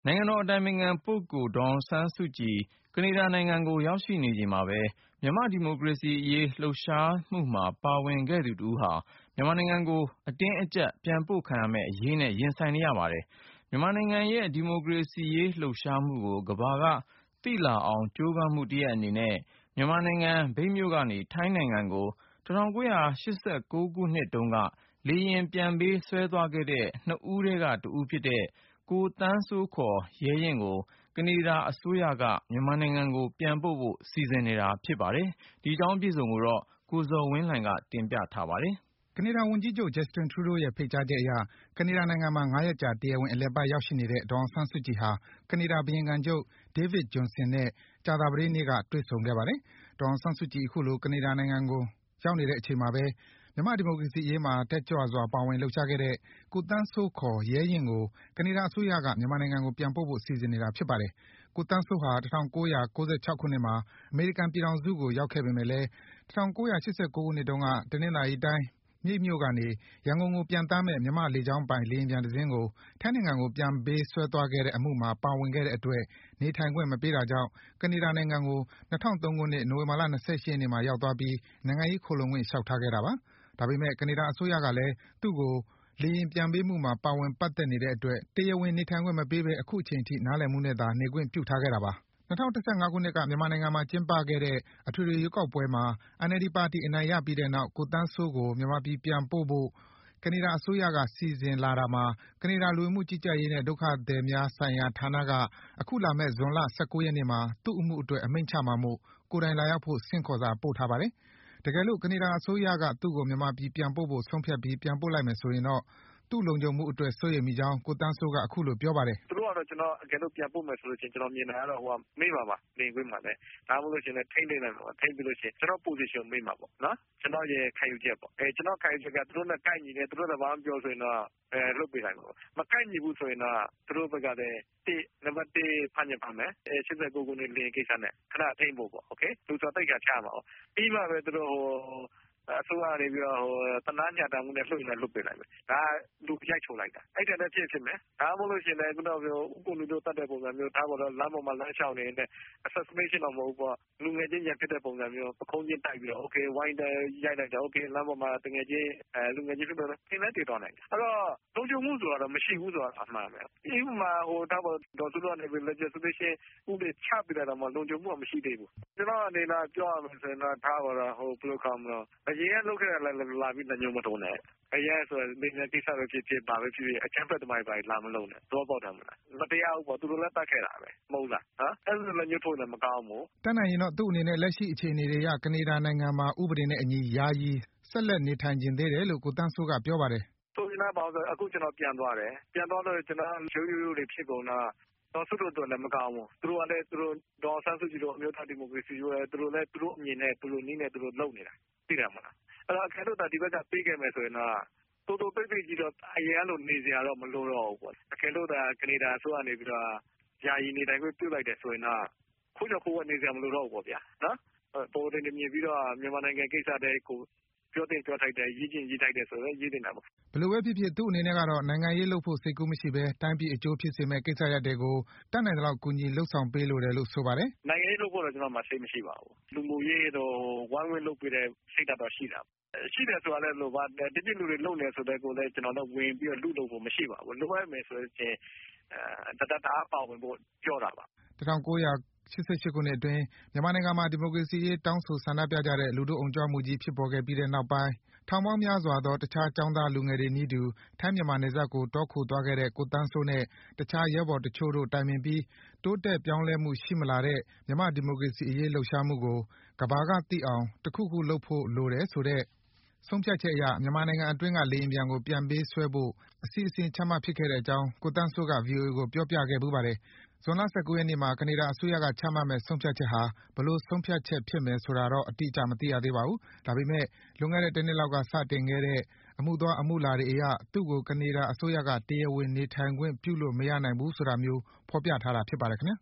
နိုင်ငံတော်အတိုင်ပင်ခံပုဂ္ဂိုလ်ဒေါ်အောင်ဆန်းစုကြည်ကနေဒါနိုင်ငံကိုရောက်ရှိနေချိန်မှာပဲမြန်မာ့ဒီမိုကရေစီအရေးလှုပ်ရှားမှုမှာပါဝင်ခဲ့သူတဦးဟာမြန်မာနိုင်ငံကိုအတင်းအကျပ်ပြန်ပို့ခံရမယ့်အရေးနဲ့ရင်ဆိုင်နေရပါတယ်။မြန်မာနိုင်ငံရဲ့ဒီမိုကရေစီရေးလှုပ်ရှားမှုကိုကမ္ဘာကသိလာအောင်ကြိုးပမ်းမှုတရပ်အနေနဲ့မြန်မာနိုင်ငံမြိတ်မြို့ကနေထိုင်းနိုင်ငံကို1989ခုနှစ်တုန်းကလေယာဉ်ပြန်ပေးဆွဲသွားခဲ့တဲ့နှစ်ဦးထဲကတဦးဖြစ်တဲ့ကိုသန်းစိုးခေါ်ရဲရင့်ကိုကနေဒါအစိုးရကမြန်မာနိုင်ငံကိုပြန်ပို့ဖို့စီစဉ်နေတာဖြစ်ပါတယ်။ဒီအကြောင်းအပြည့်အစုံကိုတော့ကိုဇော်ဝင်းလှိုင်ကတင်ပြထားပါတယ်။ကနေဒါဝန်ကြီးချုပ် Justin Trudeau ရဲ့ဖိတ်ကြားချက်အရကနေဒါနိုင်ငံမှာ5ရက်ကြာတရားဝင်အလည်ပတ်ရောက်ရှိနေတဲ့ဒေါ်အောင်ဆန်းစုကြည်ဟာကနေဒါဘုရင်ခံချုပ် David Johnston နဲ့ကြာသပတေးနေ့ကတွေ့ဆုံခဲ့ပါတယ်။ဒေါ်အောင်ဆန်းစုကြည်အခုလိုကနေဒါနိုင်ငံကိုရောက်နေတဲ့အချိန်မှာပဲမြန်မာ့ဒီမိုကရေစီအရေးမှာတက်ကြွစွာပါဝင်လှုပ်ရှားခဲ့တဲ့ကိုသန်းစိုးခေါ်ရဲရင့်ကိုကနေဒါအစိုးရကမြန်မာနိုင်ငံကိုပြန်ပို့ဖို့စီစဉ်နေတာဖြစ်ပါတယ်။ကိုသန်းစိုးဟာ1996ခုနှစ်မှာအမေရိကန်ပြည်ထောင်စုကိုရောက်ခဲ့ပေမဲ့လည်း1989ခုနှစ်တုန်းကတနင်္သာရီတိုင်းမြိတ်မြို့ကနေရန်ကုန်ကိုပျံသန်းမယ့်မြန်မာ့လေကြောင်းပိုင်လေယာဉ်ပျံတစင်းကိုထိုင်းနိုင်ငံကိုပြန်ပေးဆွဲသွားခဲ့တဲ့အမှုမှာပါဝင်ခဲ့တဲ့အတွက်နေထိုင်ခွင့်မပေးတာကြောင့်ကနေဒါနိုင်ငံကို2003ခုနှစ်နိုဝင်ဘာလ28ရက်နေ့မှာရောက်သွားပြီးနိုင်ငံရေးခိုလှုံခွင့်လျှောက်ထားခဲ့တာပါ။ဒါပေမဲ့ကနေဒါအစိုးရကလည်းသူ့ကိုလေယာဉ်ပြန်ပေးမှုမှာပါဝင်ပတ်သက်နေတဲ့အတွက်တရားဝင်နေထိုင်ခွင့်မပေးဘဲအခုချိန်ထိနားလည်မှုနဲ့သာနေခွင့်ပြုထားခဲ့တာပါ။2015ခုနှစ်ကမြန်မာနိုင်ငံမှာကျင်းပခဲ့တဲ့အထွေထွေရွေးကောက်ပွဲမှာ NLD ပါတီအနိုင်ရပြီးတဲ့နောက်ကိုသန်းစိုးကိုမြန်မာပြည်ပြန်ပို့ဖို့ကနေဒါအစိုးရကစီစဉ်လာတာမှာကနေဒါလူဝင်မှုကြီးကြပ်ရေးနဲ့ဒုက္ခသည်များဆိုင်ရာဌာနကအခုလာမယ့်ဇွန်လ19ရက်နေ့မှာသူ့အမှုအတွက်အမိန့်ချမှာမို့ကိုယ်တိုင်လာရောက်ဖို့ဆင့်ခေါ်စာပို့ထားပါတယ်။တကယ်လို့ကနေဒါအစိုးရကသူ့ကိုမြန်မာပြည်ပြန်ပို့ဖို့ဆုံးဖြတ်ပြီးပြန်ပို့လိုက်မယ်ဆိုရင်တော့သူ့လုံခြုံမှုအတွက်စိုးရိမ်မိကြောင်းကိုသန်းစိုးကအခုလိုပြောပါတယ်။သူတို့ကတော့ကျွန်တော်အကယ်လို့ပြန်ပို့မယ်ဆိုလို့ရှိရင်ကျွန်တော်မြင်တာကတော့မေ့ပါပါနေခွင့်မှာလည်းဒါမှမဟုတ်လို့ရှိရင်လည်းထိမ့်နေတယ်ပေါ့ထိမ့်ပြီးလို့ရှိရင်ကျွန်တော် position မေ့မှာပေါ့နော်ကျွန်တော်ရဲ့ခံယူချက်ပေါ့ကျွန်တော်ခံယူချက်ကသူတို့နဲ့ကိုက်ညီတယ်သူတို့လည်းဘာမှပြောဆိုရင်တော့လွတ်ပေးလိုက်မှာပေါ့မကိုက်ညီဘူးဆိုရင်တော့သူတို့ဘက်ကလည်းနံပါတ်1ဖမ်းညက်ပါမယ်89ခုနှစ်လင်းကိစ္စနဲ့ခဏထိမ့်ဖို့ပေါ့โอเคသူဆိုတိတ်ခါချမှာပေါ့ပြီးမှပဲသူတို့အစိုးရနေပြီးတော့တနာညတာမှုနဲ့လွှတ်ရင်လွတ်ပေးလိုက်မယ်ဒါလူရိုက်ချုံလိုက်တာအဲ့တဲ့လည်းဖြစ်မယ်ဒါမှမဟုတ်လို့ရှိရင်လည်းခုနကပြောဥက္ကုလူတို့တတ်တဲ့ပုံစံမျိုးဒါပေါ်တော့လမ်းပေါ်မှာလမ်းလျှောက်နေနေတဲ့ assassination တော့မဟုတ်ပေါ့လူငယ်ချင်းရဖြစ်တဲ့ပုံစံမျိုးပခုံးချင်းတိုက်ပြီးတော့ okay ဝိုင်းတယ်ရိုက်လိုက်တယ် okay လမ်းပေါ်မှာတငယ်ချင်းလူငယ်ချင်းဖြစ်တော့သင်လည်းတည်တော်နိုင်တယ်အဲ့တော့လုံခြုံမှုဆိုတာတော့မရှိဘူးဆိုတာအမှန်ပဲဒီမှာဒါပေါ်ဒေါ်စုတို့ကနေပြီး legislation ဥပဒေချပြလိုက်တော့မှလုံခြုံမှုမရှိသေးဘူးကျွန်တော်အနေနဲ့ပြောရမယ်ဆိုရင်တော့ဒါပေါ်တော့ဘယ်လိုခေါ်မလဲအရင်ကလုပ်ခဲ့တယ်လာပြီးညုံမတုံးနဲ့အရင်ဆိုနေနေကိစ္စပဲဖြစ်ပါပဲဖြစ်အချမ်းဖက်သမိုင်းပိုင်းလာမလုံးနဲ့တော့ပေါက်တယ်မလားမတရားဘူးပေါ့သူတို့လည်းတတ်ခဲ့တာပဲမဟုတ်လားအဲ့လိုလည်းညှို့ထုတ်လည်းမကောင်းဘူးတတ်နိုင်ရင်တော့သူ့အနေနဲ့လက်ရှိအခြေအနေတွေရကနေဒါနိုင်ငံမှာဥပဒေနဲ့အညီယာယီဆက်လက်နေထိုင်ခြင်းသေးတယ်လို့ကိုတန်းစိုးကပြောပါတယ်ဆိုရင်တော့အခုကျွန်တော်ပြန်သွားတယ်ပြန်သွားတော့ကျွန်တော်ရိုးတွေဖြစ်ကုန်တော့တော့သူတို့လည်းမကောင်းဘူးသူတို့ကလည်းသူတို့ဒေါ်ဆန်းစုကြည်တို့အမျိုးသားဒီမိုကရေစီတို့သူတို့လည်းသူတို့အမြင်နဲ့သူတို့နည်းနဲ့သူတို့လုပ်နေတာသိတယ်မလားအဲ့တော့အခက်တို့ဒီဘက်ကပေးခဲ့မယ်ဆိုရင်တော့တိုးပိတ်ကြီးတော့အရင်လိုနေစရာတော့မလိုတော့ဘူးပေါ့အခက်တို့ကနေဒါဆိုကနေပြီးတော့ယာယီနေတိုင်းကိုပြုတ်လိုက်တယ်ဆိုရင်တော့ခိုးချခိုးဝနေစရာမလိုတော့ဘူးပေါ့ဗျာနော်ပေါ်တင်မြင်ပြီးတော့မြန်မာနိုင်ငံကိစ္စတွေကိုပြောတင်ပြောထိုက်တယ်ရေးချင်းရေးထိုက်တယ်ဆိုတော့ရေးတင်တာပေါ့ဘယ်လိုပဲဖြစ်ဖြစ်သူ့အနေနဲ့ကတော့နိုင်ငံရေးလုပ်ဖို့စိတ်ကူးမရှိဘဲတိုင်းပြည်အကျိုးဖြစ်စေမဲ့ကိစ္စရပ်တွေကိုတတ်နိုင်တဲ့လောက်ကူညီလှုပ်ဆောင်ပေးလိုတယ်လို့ဆိုပါတယ်နိုင်ငံရေးလုပ်ဖို့တော့ကျွန်တော်မှစိတ်မရှိပါဘူးလူမှုရေးတော့ဝိုင်းဝန်းလုပ်ပေးတဲ့စိတ်ဓာတ်တော့ရှိတာရှိတယ်ဆိုတာလည်းလို့ပါတတိလူတွေလုံနေဆိုတဲ့ကိုလည်းကျွန်တော်တို့ဝင်ပြီးတော့လူလုပ်ဖို့မရှိပါဘူးလိုအပ်မယ်ဆိုရင်တတတာပါဝင်ဖို့ပြောတာပါ 1988ခုနှစ်အတွင်းမြန်မာနိုင်ငံမှာဒီမိုကရေစီရေးတောင်းဆိုဆန္ဒပြကြတဲ့လူထုအုံကြွမှုကြီးဖြစ်ပေါ်ခဲ့ပြီးတဲ့နောက်ပိုင်းထောင်ပေါင်းများစွာသောတခြားကျောင်းသားလူငယ်တွေနည်းတူထိုင်းမြန်မာနယ်စပ်ကိုတောခိုသွားခဲ့တဲ့ကိုသန်းစိုးနဲ့တခြားရဲဘော်တချို့တို့တိုင်ပင်ပြီးတိုးတက်ပြောင်းလဲမှုရှိမလာတဲ့မြန်မာ့ဒီမိုကရေစီအရေးလှုပ်ရှားမှုကိုကမ္ဘာကသိအောင်တခုခုလုပ်ဖို့လိုတယ်ဆိုတဲ့ဆုံးဖြတ်ချက်အရမြန်မာနိုင်ငံအတွင်းကလေယာဉ်ပျံကိုပြန်ပေးဆွဲဖို့အစီအစဉ်ချမှတ်ဖြစ်ခဲ့တဲ့အကြောင်းကိုသန်းစိုးက VOA ကိုပြောပြခဲ့ဖူးပါတယ်။ဇွန်လ19ရက်နေ့မှာကနေဒါအစိုးရကချမှတ်မယ့်ဆုံးဖြတ်ချက်ဟာဘယ်လိုဆုံးဖြတ်ချက်ဖြစ်မယ်ဆိုတာတော့အတိအကျမသိရသေးပါဘူး။ဒါပေမဲ့လွန်ခဲ့တဲ့တနှစ်လောက်ကစတင်ခဲ့တဲ့အမှုသွားအမှုလာတွေအရသူ့ကိုကနေဒါအစိုးရကတရားဝင်နေထိုင်ခွင့်ပြုလို့မရနိုင်ဘူးဆိုတာမျိုးဖော်ပြထားတာဖြစ်ပါတယ်ခင်ဗျာ